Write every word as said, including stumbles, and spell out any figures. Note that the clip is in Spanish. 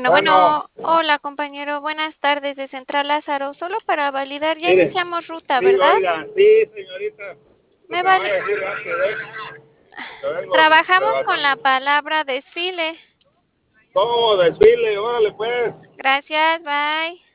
Bueno, Bueno, bueno, hola compañero, buenas tardes de Central Lázaro. Solo para validar, ya mire, iniciamos ruta, sí, ¿verdad? oiga, sí, señorita, lo Me que me va a vali- decir antes de que vengo Trabajamos con la trabajando. palabra desfile. ¿Cómo desfile? Órale, pues. Gracias, bye.